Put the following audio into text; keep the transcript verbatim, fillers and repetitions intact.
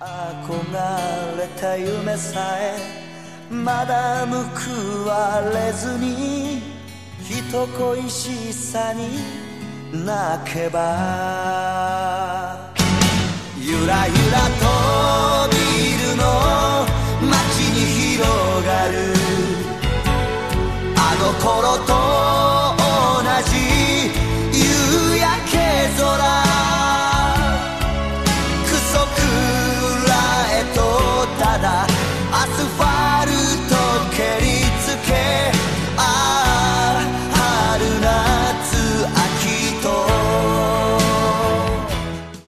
憧れた夢さえまだ報われずに人恋しさに泣けばゆらゆらとビルの